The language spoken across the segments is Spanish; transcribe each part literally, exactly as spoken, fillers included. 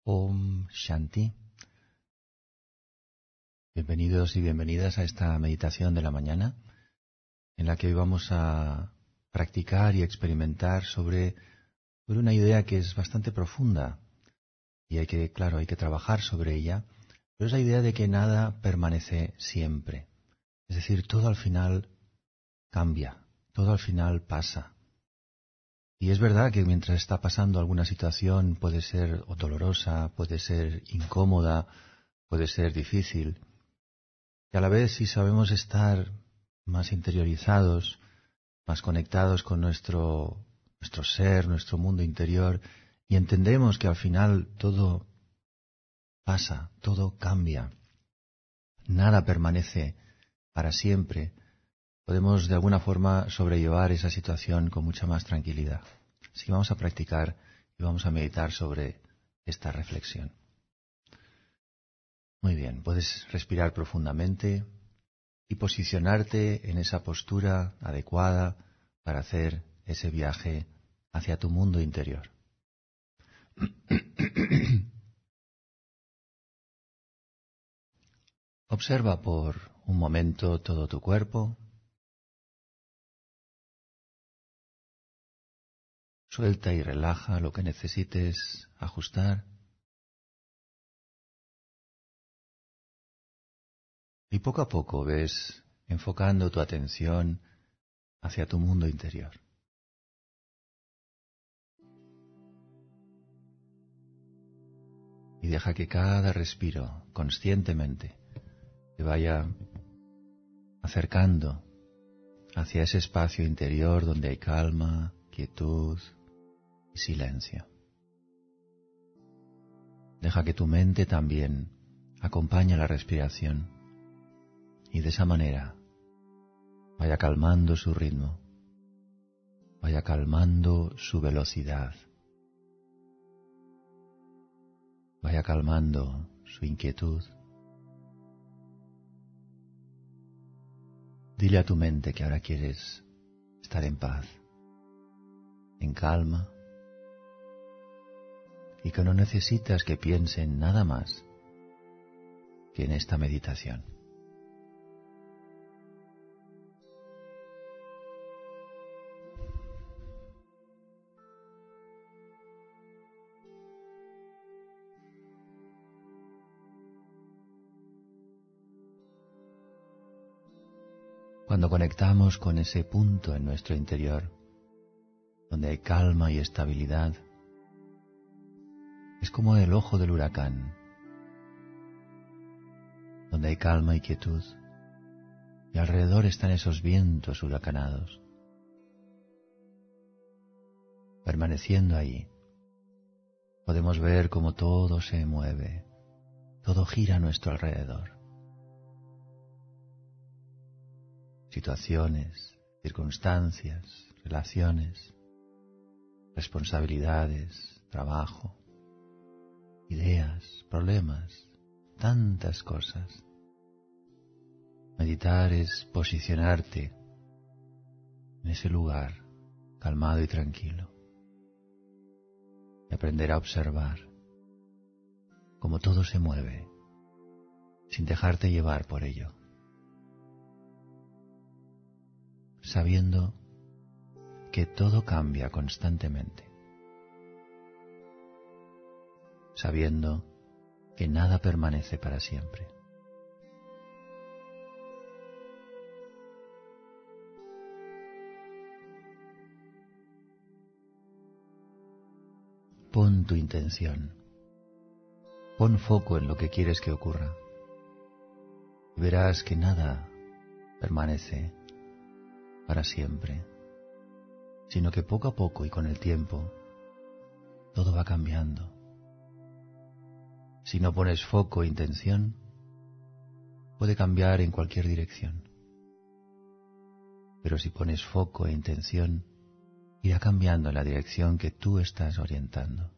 Om Shanti. Bienvenidos y bienvenidas a esta meditación de la mañana, en la que hoy vamos a practicar y experimentar sobre, sobre una idea que es bastante profunda y hay que, claro, hay que trabajar sobre ella, pero es la idea de que nada permanece siempre. Es decir, todo al final cambia, todo al final pasa. Y es verdad que mientras está pasando alguna situación puede ser dolorosa, puede ser incómoda, puede ser difícil. Y a la vez, si sabemos estar más interiorizados, más conectados con nuestro, nuestro ser, nuestro mundo interior, y entendemos que al final todo pasa, todo cambia, nada permanece para siempre, podemos de alguna forma sobrellevar esa situación con mucha más tranquilidad. Así que vamos a practicar y vamos a meditar sobre esta reflexión. Muy bien, puedes respirar profundamente y posicionarte en esa postura adecuada para hacer ese viaje hacia tu mundo interior. Observa por un momento todo tu cuerpo. Suelta y relaja lo que necesites ajustar. Y poco a poco ves enfocando tu atención hacia tu mundo interior. Y deja que cada respiro conscientemente te vaya acercando hacia ese espacio interior donde hay calma, quietud y silencio. Deja que tu mente también acompañe la respiración y de esa manera vaya calmando su ritmo, vaya calmando su velocidad, vaya calmando su inquietud. Dile a tu mente que ahora quieres estar en paz, en calma, y que no necesitas que piense en nada más que en esta meditación. Cuando conectamos con ese punto en nuestro interior, donde hay calma y estabilidad, es como el ojo del huracán, donde hay calma y quietud, y alrededor están esos vientos huracanados. Permaneciendo ahí, podemos ver cómo todo se mueve, todo gira a nuestro alrededor. Situaciones, circunstancias, relaciones, responsabilidades, trabajo, ideas, problemas, tantas cosas. Meditar es posicionarte en ese lugar calmado y tranquilo y aprender a observar cómo todo se mueve sin dejarte llevar por ello, sabiendo que todo cambia constantemente, sabiendo que nada permanece para siempre. Pon tu intención, pon foco en lo que quieres que ocurra. Verás que nada permanece para siempre, sino que poco a poco y con el tiempo todo va cambiando. Si no pones foco e intención, puede cambiar en cualquier dirección. Pero si pones foco e intención, irá cambiando en la dirección que tú estás orientando.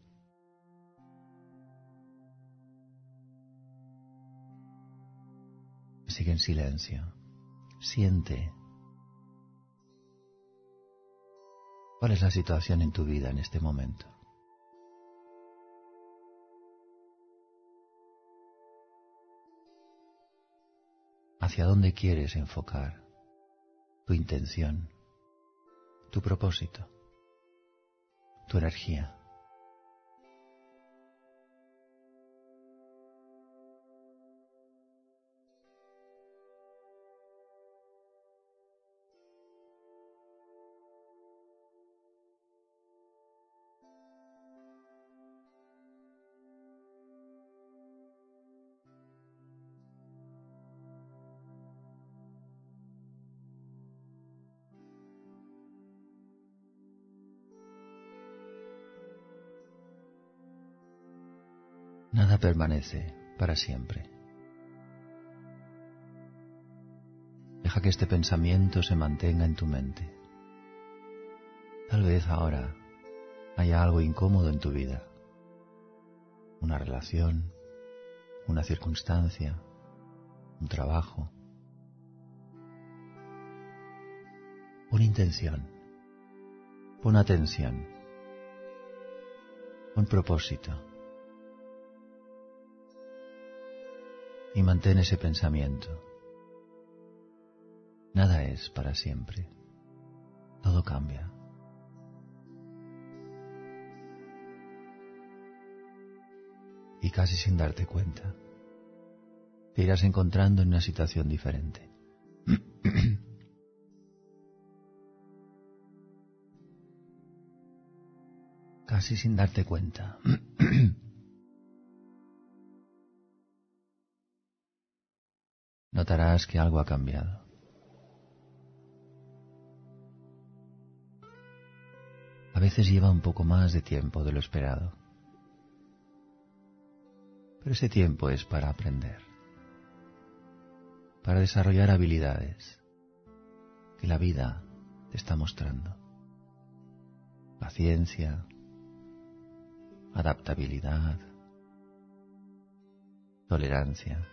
Sigue en silencio. Siente. ¿Cuál es la situación en tu vida en este momento? hacia dónde quieres enfocar tu intención, tu propósito, tu energía. Nada permanece para siempre. Deja que este pensamiento se mantenga en tu mente. Tal vez ahora haya algo incómodo en tu vida. Una relación, una circunstancia, un trabajo. Pon intención, pon atención, pon propósito. Y mantén ese pensamiento. Nada es para siempre. Todo cambia. Y casi sin darte cuenta, te irás encontrando en una situación diferente. Casi sin darte cuenta. Notarás que algo ha cambiado. A veces lleva un poco más de tiempo de lo esperado. Pero ese tiempo es para aprender, para desarrollar habilidades que la vida te está mostrando. Paciencia, adaptabilidad, tolerancia,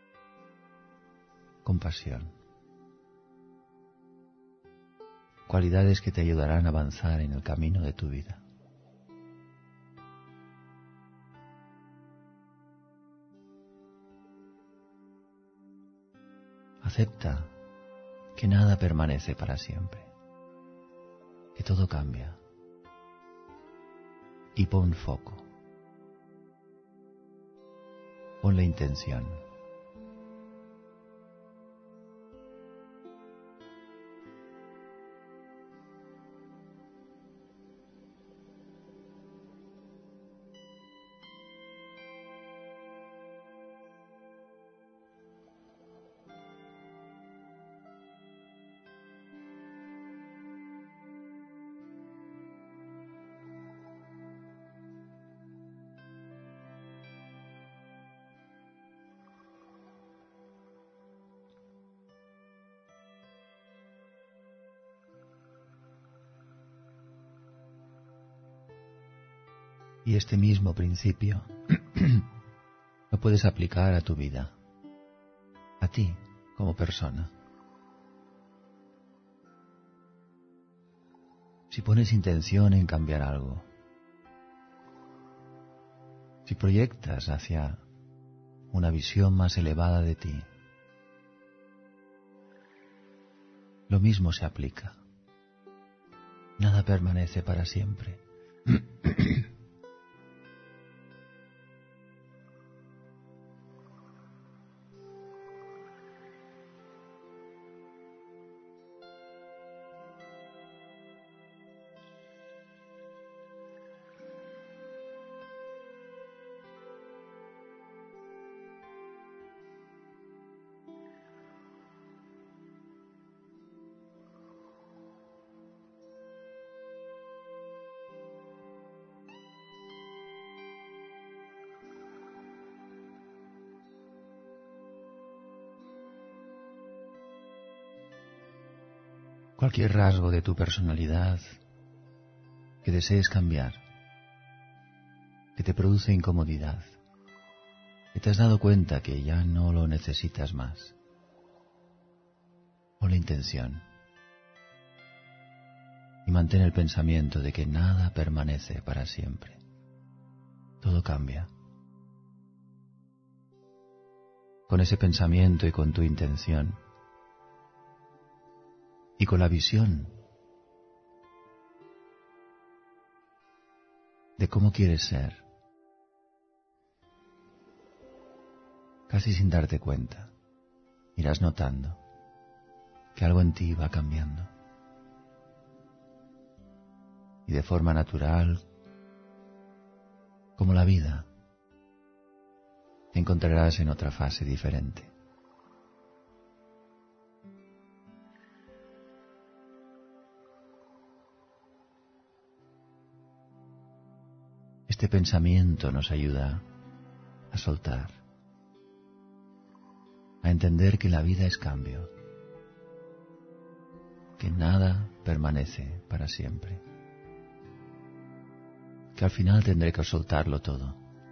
compasión. Cualidades que te ayudarán a avanzar en el camino de tu vida. Acepta que nada permanece para siempre, que todo cambia. Y pon foco. Pon la intención. Y este mismo principio lo puedes aplicar a tu vida, a ti como persona. Si pones intención en cambiar algo, si proyectas hacia una visión más elevada de ti, lo mismo se aplica. Nada permanece para siempre. Cualquier rasgo de tu personalidad que desees cambiar, que te produce incomodidad, que te has dado cuenta que ya no lo necesitas más. Pon la intención y mantén el pensamiento de que nada permanece para siempre. Todo cambia. con ese pensamiento y con tu intención y con la visión de cómo quieres ser, casi sin darte cuenta, irás notando que algo en ti va cambiando. Y de forma natural, como la vida, te encontrarás en otra fase diferente. Este pensamiento nos ayuda a soltar, a entender que la vida es cambio, que nada permanece para siempre, que al final tendré que soltarlo todo.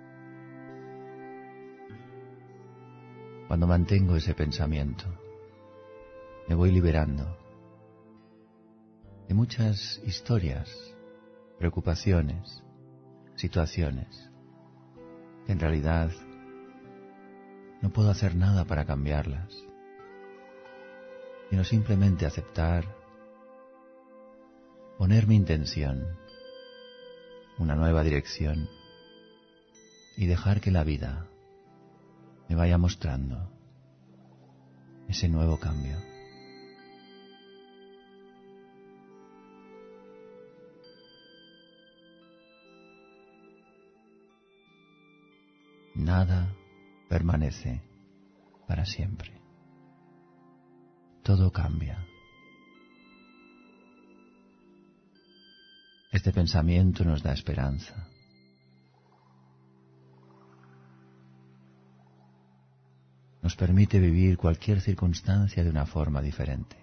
Cuando mantengo ese pensamiento, me voy liberando de muchas historias, preocupaciones, situaciones, que en realidad no puedo hacer nada para cambiarlas, sino simplemente aceptar, poner mi intención, una nueva dirección y dejar que la vida me vaya mostrando ese nuevo cambio. Nada permanece para siempre. Todo cambia. Este pensamiento nos da esperanza. Nos permite vivir cualquier circunstancia de una forma diferente.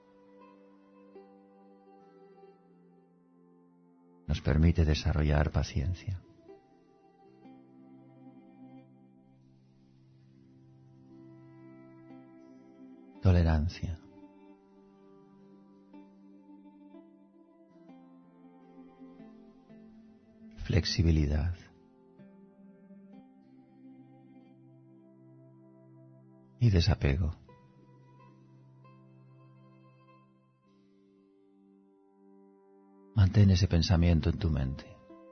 Nos permite desarrollar paciencia. Tolerancia. Flexibilidad. Y desapego. Mantén ese pensamiento en tu mente.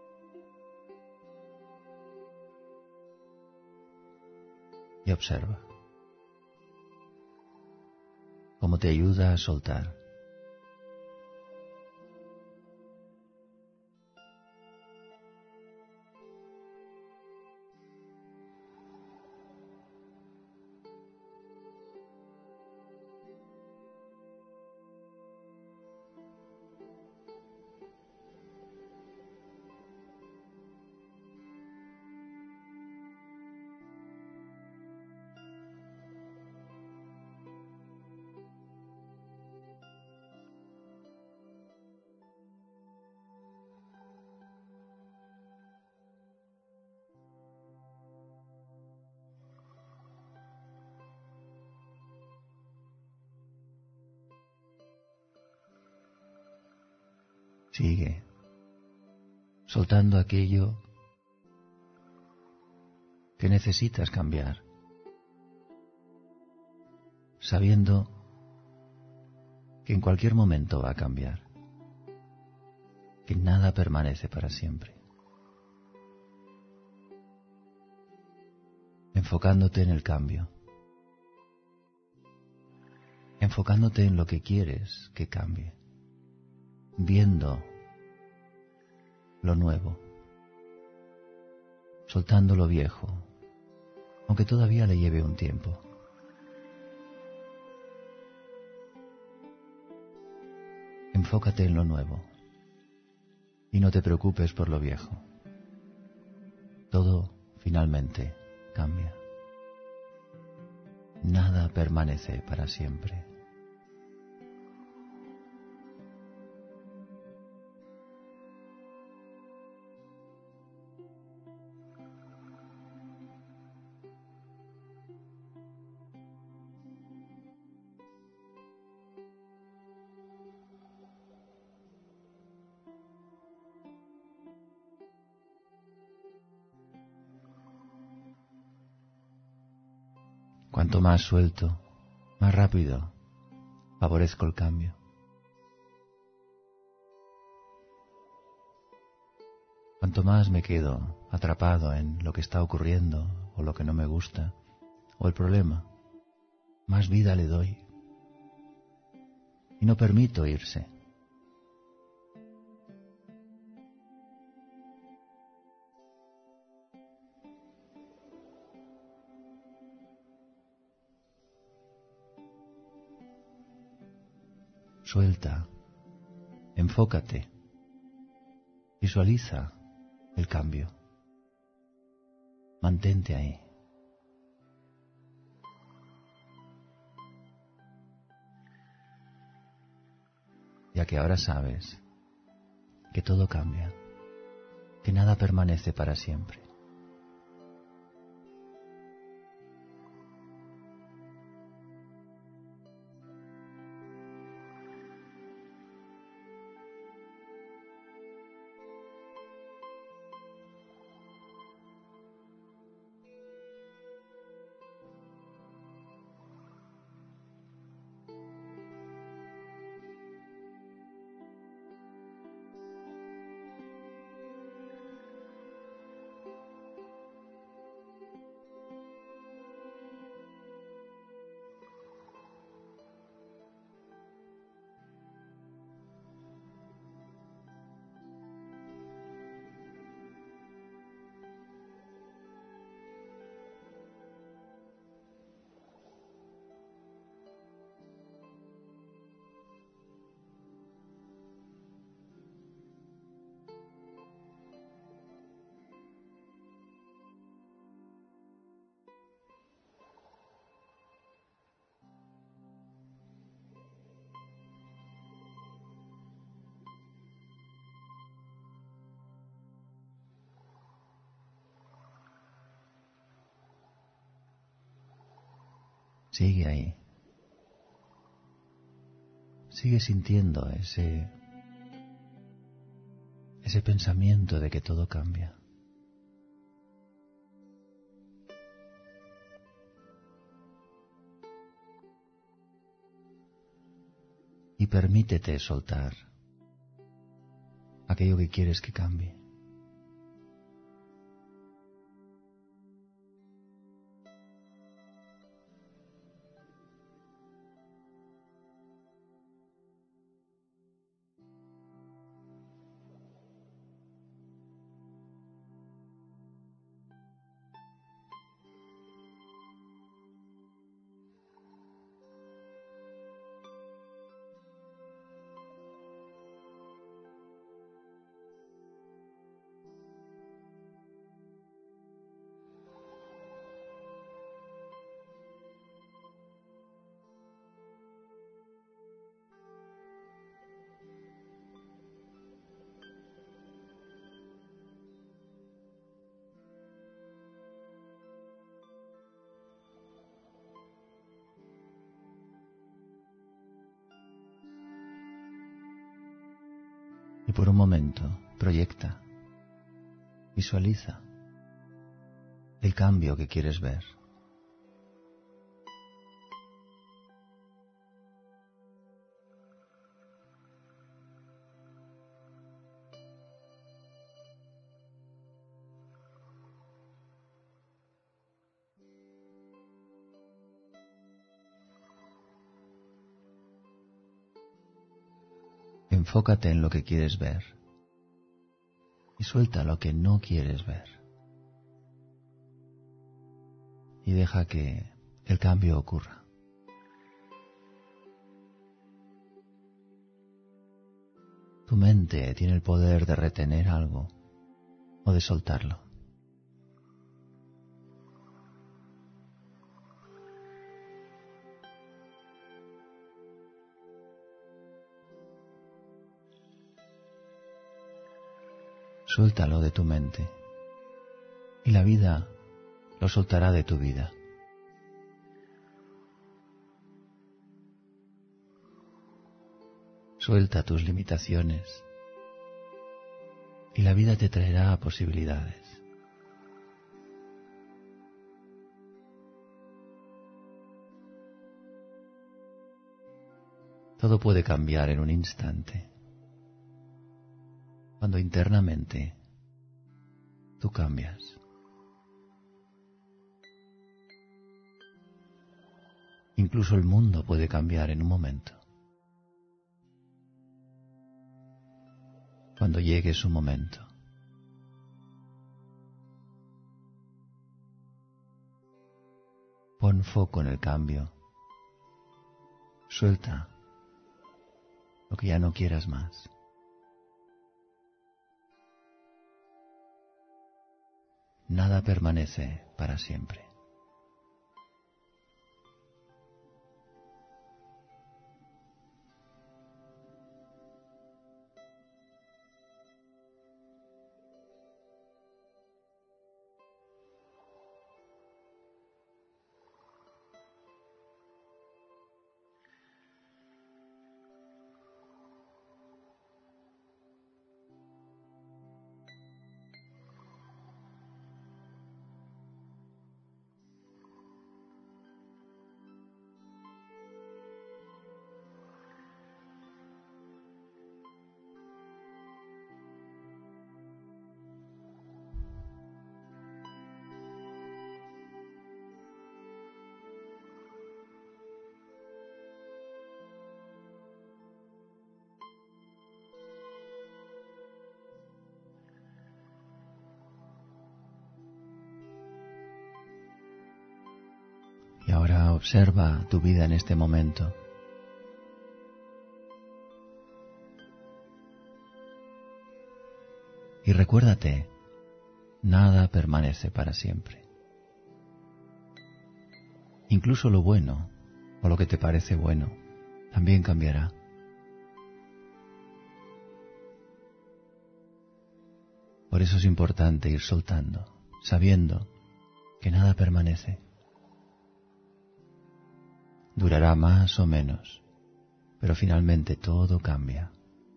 Y observa cómo te ayuda a soltar. Sigue soltando aquello que necesitas cambiar, sabiendo que en cualquier momento va a cambiar, que nada permanece para siempre. Enfocándote en el cambio, enfocándote en lo que quieres que cambie, viendo lo nuevo, soltando lo viejo, aunque todavía le lleve un tiempo. Enfócate en lo nuevo y no te preocupes por lo viejo. Todo finalmente cambia. Nada permanece para siempre. Cuanto más suelto, más rápido favorezco el cambio. Cuanto más me quedo atrapado en lo que está ocurriendo o lo que no me gusta o el problema, más vida le doy y no permito irse. Suelta, enfócate, visualiza el cambio, mantente ahí. Ya que ahora sabes que todo cambia, que nada permanece para siempre. Sigue ahí. Sigue sintiendo ese, ese pensamiento de que todo cambia. Y permítete soltar aquello que quieres que cambie. Y por un momento proyecta, visualiza el cambio que quieres ver. Enfócate en lo que quieres ver y suelta lo que no quieres ver. Y deja que el cambio ocurra. Tu mente tiene el poder de retener algo o de soltarlo. Suéltalo de tu mente y la vida lo soltará de tu vida. Suelta tus limitaciones y la vida te traerá posibilidades. Todo puede cambiar en un instante, cuando internamente tú cambias. Incluso el mundo puede cambiar en un momento, cuando llegue su momento. Pon foco en el cambio. Suelta lo que ya no quieras más. Nada permanece para siempre. Y ahora observa tu vida en este momento. Y recuérdate, nada permanece para siempre. Incluso lo bueno, o lo que te parece bueno, también cambiará. Por eso es importante ir soltando, sabiendo que nada permanece. Durará más o menos, pero finalmente todo cambia.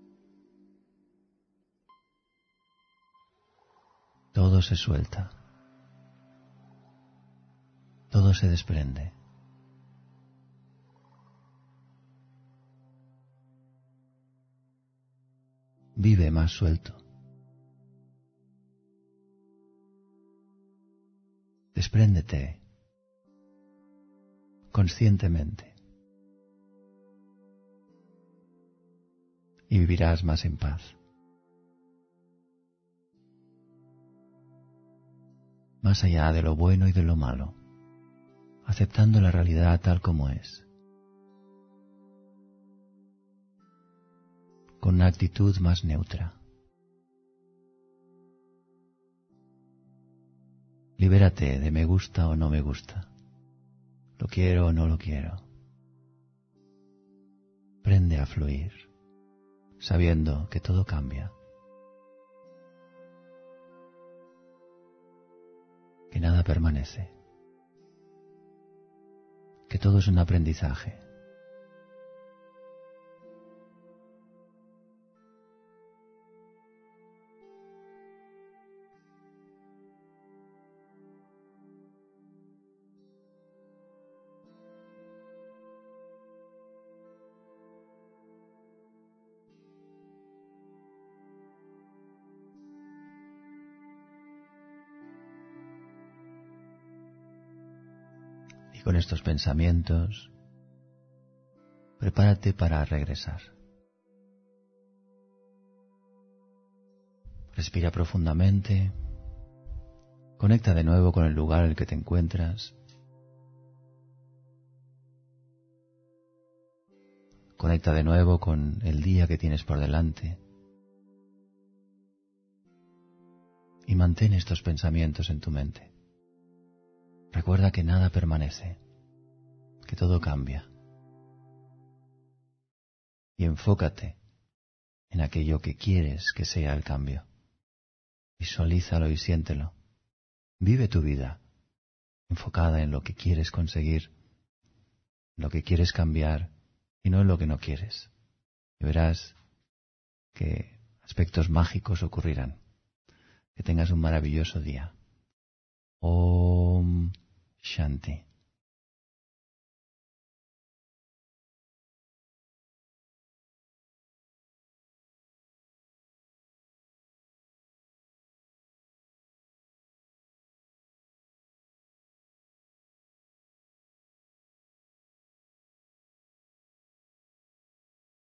Todo se suelta. Todo se desprende. Vive más suelto. Despréndete conscientemente y vivirás más en paz. Más allá de lo bueno y de lo malo, aceptando la realidad tal como es, con una actitud más neutra. Libérate de me gusta o no me gusta, lo quiero o no lo quiero. Aprende a fluir, sabiendo que todo cambia, que nada permanece, que todo es un aprendizaje. Con estos pensamientos, prepárate para regresar. Respira profundamente, conecta de nuevo con el lugar en el que te encuentras, conecta de nuevo con el día que tienes por delante y mantén estos pensamientos en tu mente. Recuerda que nada permanece, que todo cambia. Y enfócate en aquello que quieres que sea el cambio. Visualízalo y siéntelo. Vive tu vida enfocada en lo que quieres conseguir, en lo que quieres cambiar y no en lo que no quieres. Y verás que aspectos mágicos ocurrirán. Que tengas un maravilloso día. Om Shanti.